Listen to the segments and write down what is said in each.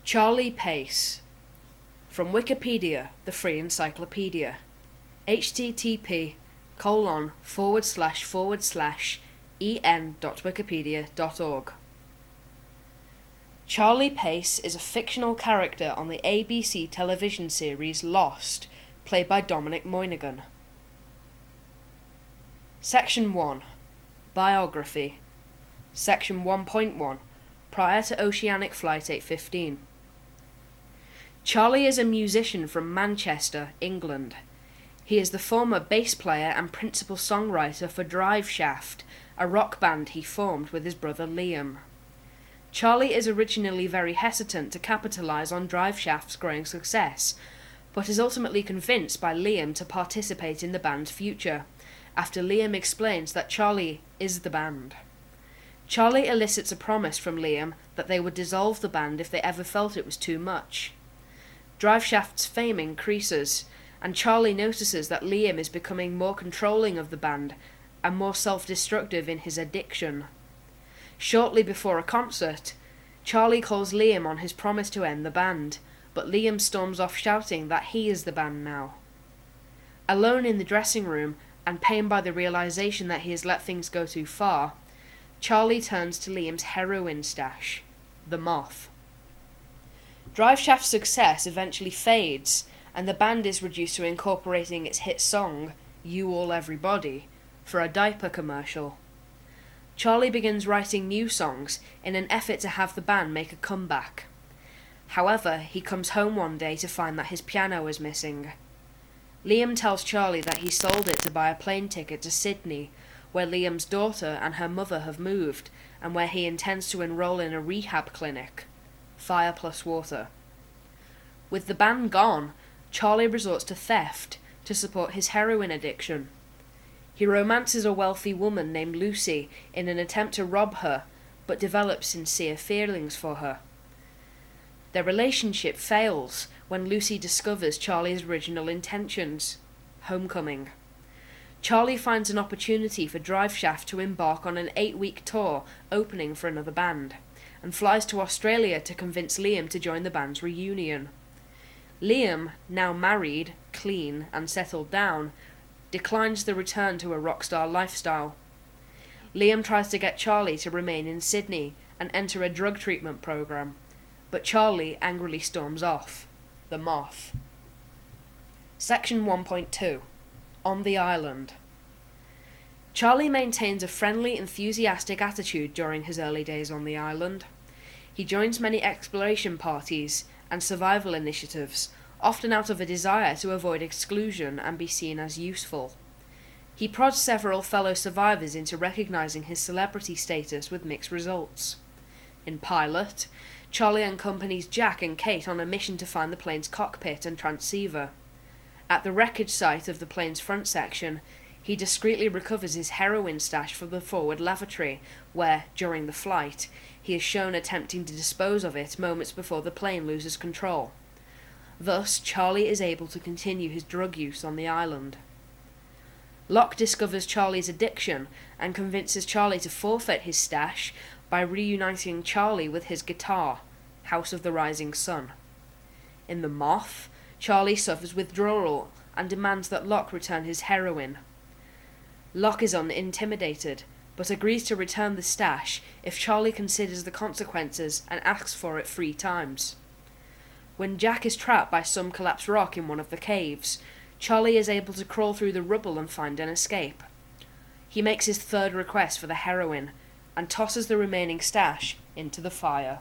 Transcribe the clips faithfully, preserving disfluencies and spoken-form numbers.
Charlie Pace. From Wikipedia, the free encyclopedia. http colon forward slash forward slash en.wikipedia.org. Charlie Pace is a fictional character on the A B C television series Lost, played by Dominic Monaghan. Section one. Biography. Section one point one. Prior to Oceanic Flight eight fifteen. Charlie is a musician from Manchester, England. He is the former bass player and principal songwriter for Driveshaft, a rock band he formed with his brother Liam. Charlie is originally very hesitant to capitalise on Driveshaft's growing success, but is ultimately convinced by Liam to participate in the band's future, after Liam explains that Charlie is the band. Charlie elicits a promise from Liam that they would dissolve the band if they ever felt it was too much. Driveshaft's fame increases, and Charlie notices that Liam is becoming more controlling of the band and more self-destructive in his addiction. Shortly before a concert, Charlie calls Liam on his promise to end the band, but Liam storms off shouting that he is the band now. Alone in the dressing room, and pained by the realization that he has let things go too far, Charlie turns to Liam's heroin stash, the Moth. Driveshaft's success eventually fades, and the band is reduced to incorporating its hit song, You All Everybody, for a diaper commercial. Charlie begins writing new songs in an effort to have the band make a comeback. However, he comes home one day to find that his piano is missing. Liam tells Charlie that he sold it to buy a plane ticket to Sydney, where Liam's daughter and her mother have moved, and where he intends to enroll in a rehab clinic. Fire plus water. With the band gone, Charlie resorts to theft to support his heroin addiction. He romances a wealthy woman named Lucy in an attempt to rob her, but develops sincere feelings for her. Their relationship fails when Lucy discovers Charlie's original intentions. Homecoming. Charlie finds an opportunity for Driveshaft to embark on an eight-week tour opening for another band, and flies to Australia to convince Liam to join the band's reunion. Liam, now married, clean, and settled down, declines the return to a rockstar lifestyle. Liam tries to get Charlie to remain in Sydney and enter a drug treatment program, but Charlie angrily storms off. The Moth. Section one point two. On the Island. Charlie maintains a friendly, enthusiastic attitude during his early days on the island. He joins many exploration parties and survival initiatives, often out of a desire to avoid exclusion and be seen as useful. He prods several fellow survivors into recognizing his celebrity status with mixed results. In Pilot, Charlie accompanies Jack and Kate on a mission to find the plane's cockpit and transceiver. At the wreckage site of the plane's front section, he discreetly recovers his heroin stash from the forward lavatory, where, during the flight, he is shown attempting to dispose of it moments before the plane loses control. Thus, Charlie is able to continue his drug use on the island. Locke discovers Charlie's addiction and convinces Charlie to forfeit his stash by reuniting Charlie with his guitar, House of the Rising Sun. In The Moth, Charlie suffers withdrawal and demands that Locke return his heroin. Locke is unintimidated, but agrees to return the stash if Charlie considers the consequences and asks for it three times. When Jack is trapped by some collapsed rock in one of the caves, Charlie is able to crawl through the rubble and find an escape. He makes his third request for the heroin, and tosses the remaining stash into the fire.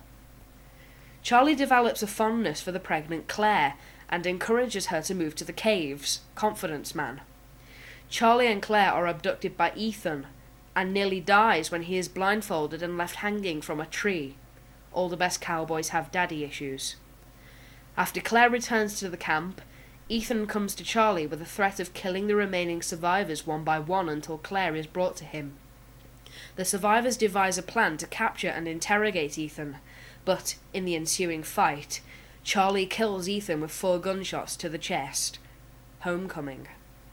Charlie develops a fondness for the pregnant Claire, and encourages her to move to the caves, confidence man. Charlie and Claire are abducted by Ethan, and nearly dies when he is blindfolded and left hanging from a tree. All the best cowboys have daddy issues. After Claire returns to the camp, Ethan comes to Charlie with a threat of killing the remaining survivors one by one until Claire is brought to him. The survivors devise a plan to capture and interrogate Ethan, but, in the ensuing fight, Charlie kills Ethan with four gunshots to the chest. Homecoming.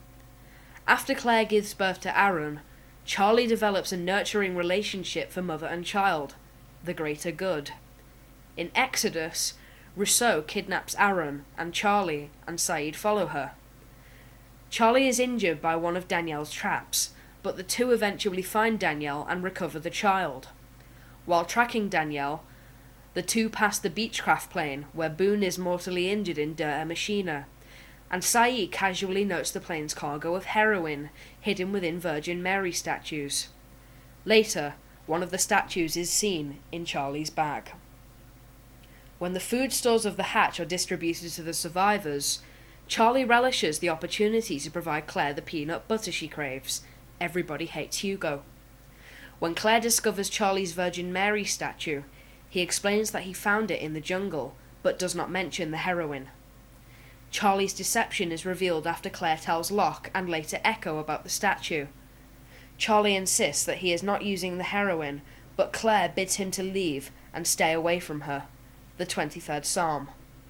After Claire gives birth to Aaron, Charlie develops a nurturing relationship for mother and child, the greater good. In Exodus, Rousseau kidnaps Aaron, and Charlie and Saeed follow her. Charlie is injured by one of Danielle's traps, but the two eventually find Danielle and recover the child. While tracking Danielle, the two pass the Beechcraft plane, where Boone is mortally injured in Der Maschine, and Saeed casually notes the plane's cargo of heroin, hidden within Virgin Mary statues. Later, one of the statues is seen in Charlie's bag. When the food stores of the hatch are distributed to the survivors, Charlie relishes the opportunity to provide Claire the peanut butter she craves. Everybody hates Hugo. When Claire discovers Charlie's Virgin Mary statue, he explains that he found it in the jungle, but does not mention the heroin. Charlie's deception is revealed after Claire tells Locke and later Echo about the statue. Charlie insists that he is not using the heroin, but Claire bids him to leave and stay away from her. The twenty-third Psalm.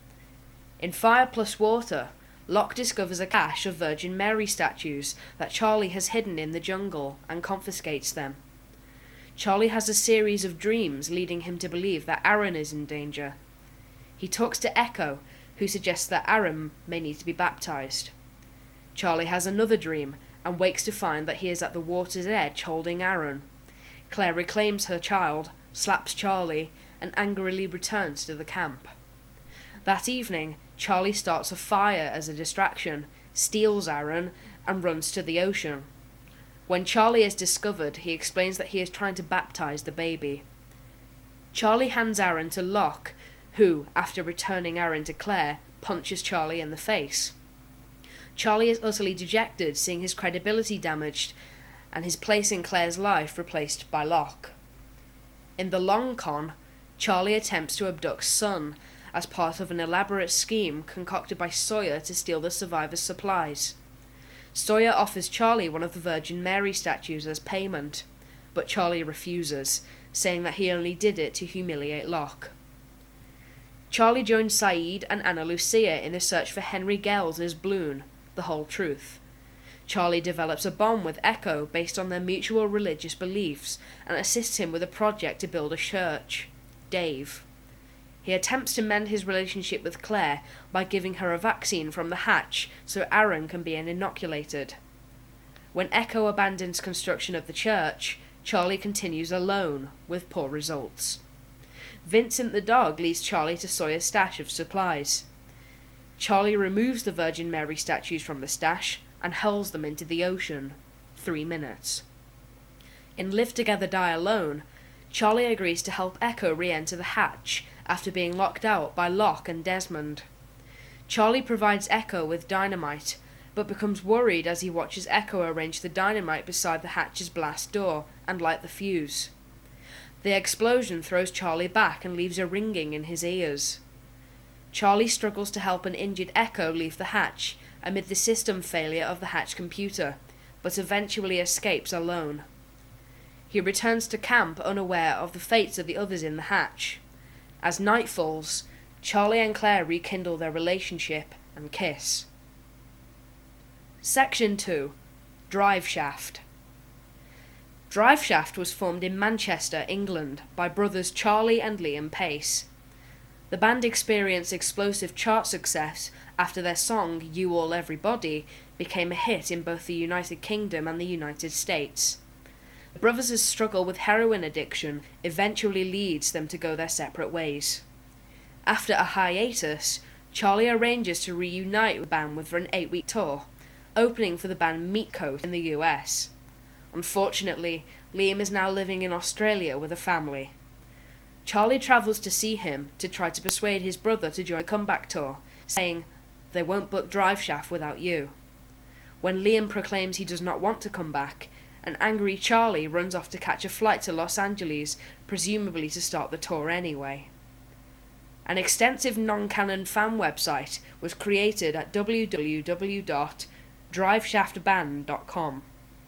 In Fire Plus Water, Locke discovers a cache of Virgin Mary statues that Charlie has hidden in the jungle and confiscates them. Charlie has a series of dreams leading him to believe that Aaron is in danger. He talks to Echo, who suggests that Aaron may need to be baptized. Charlie has another dream and wakes to find that he is at the water's edge holding Aaron. Claire reclaims her child, slaps Charlie, and angrily returns to the camp. That evening, Charlie starts a fire as a distraction, steals Aaron, and runs to the ocean. When Charlie is discovered, he explains that he is trying to baptize the baby. Charlie hands Aaron to Locke, who, after returning Aaron to Claire, punches Charlie in the face. Charlie is utterly dejected, seeing his credibility damaged, and his place in Claire's life replaced by Locke. In the long con, Charlie attempts to abduct Sun, as part of an elaborate scheme concocted by Sawyer to steal the survivors' supplies. Sawyer offers Charlie one of the Virgin Mary statues as payment, but Charlie refuses, saying that he only did it to humiliate Locke. Charlie joins Saeed and Ana Lucia in the search for Henry Gales' Bloon, the whole truth. Charlie develops a bond with Echo based on their mutual religious beliefs and assists him with a project to build a church, Dave. He attempts to mend his relationship with Claire by giving her a vaccine from the hatch so Aaron can be inoculated. When Echo abandons construction of the church, Charlie continues alone, with poor results. Vincent the dog leads Charlie to Sawyer's stash of supplies. Charlie removes the Virgin Mary statues from the stash and hurls them into the ocean. Three minutes. In Live Together, Die Alone, Charlie agrees to help Echo re-enter the hatch after being locked out by Locke and Desmond. Charlie provides Echo with dynamite, but becomes worried as he watches Echo arrange the dynamite beside the hatch's blast door and light the fuse. The explosion throws Charlie back and leaves a ringing in his ears. Charlie struggles to help an injured Echo leave the hatch amid the system failure of the hatch computer, but eventually escapes alone. He returns to camp unaware of the fates of the others in the hatch. As night falls, Charlie and Claire rekindle their relationship and kiss. Section two. Driveshaft. Driveshaft was formed in Manchester, England, by brothers Charlie and Liam Pace. The band experienced explosive chart success after their song You All Everybody became a hit in both the United Kingdom and the United States. The brothers' struggle with heroin addiction eventually leads them to go their separate ways. After a hiatus, Charlie arranges to reunite the band with an eight-week tour, opening for the band Meatcoat in the U S. Unfortunately, Liam is now living in Australia with a family. Charlie travels to see him to try to persuade his brother to join a comeback tour, saying, "They won't book Driveshaft without you." When Liam proclaims he does not want to come back, an angry Charlie runs off to catch a flight to Los Angeles, presumably to start the tour anyway. An extensive non-canon fan website was created at w w w dot driveshaft band dot com.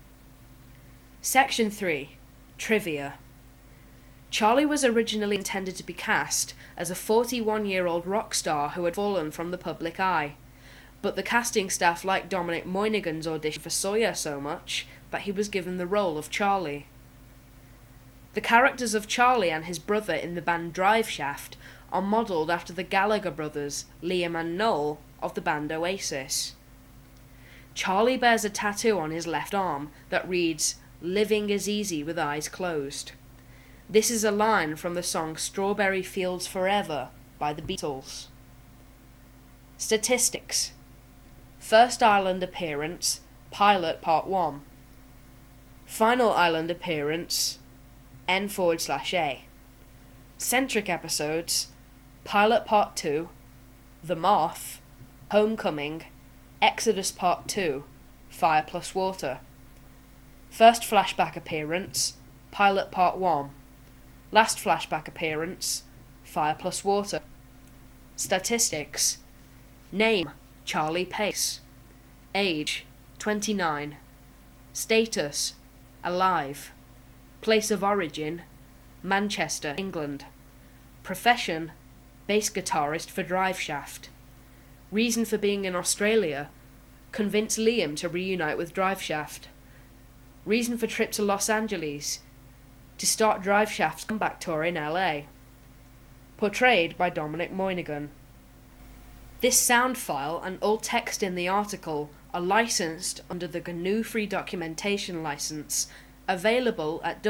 Section three. Trivia. Charlie was originally intended to be cast as a forty-one-year-old rock star who had fallen from the public eye, but the casting staff liked Dominic Monaghan's audition for Sawyer so much that he was given the role of Charlie. The characters of Charlie and his brother in the band Driveshaft are modelled after the Gallagher brothers, Liam and Noel, of the band Oasis. Charlie bears a tattoo on his left arm that reads, "Living is easy with eyes closed." This is a line from the song Strawberry Fields Forever by the Beatles. Statistics. First Island appearance, Pilot Part one. Final Island appearance, N forward slash A. Centric episodes, Pilot Part two, The Moth, Homecoming, Exodus Part two, Fire Plus Water. First flashback appearance, Pilot Part one. Last flashback appearance, Fire Plus Water. Statistics. Name, Charlie Pace. Age, twenty-nine. Status, alive. Place of origin, Manchester, England. Profession, bass guitarist for Driveshaft. Reason for being in Australia, convince Liam to reunite with Driveshaft. Reason for trip to Los Angeles, to start Driveshaft's comeback tour in L A. Portrayed by Dominic Moynihan. This sound file and all text in the article are licensed under the G N U Free Documentation License, available at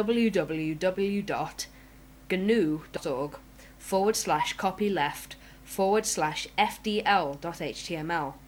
www.gnu.org forward slash copyleft forward slash fdl.html.